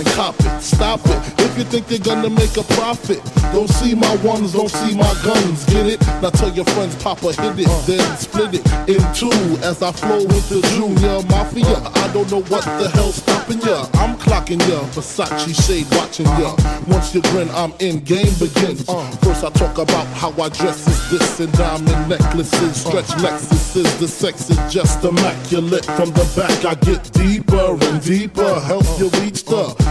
cop it, stop it. If you think they're gonna make a profit, don't see my ones, don't see my guns. Get it? Now tell your friends, Papa hit it, then split it in two as I flow with the Junior Mafia. I don't know what the hell's stopping ya. I'm clocking ya, Versace shade watching ya. Once you grin, I'm in, game begins. First I talk about how I dress is this, and diamond necklaces, stretch Lexuses. The sex is just immaculate. From the back I get deeper and deeper, help you reach the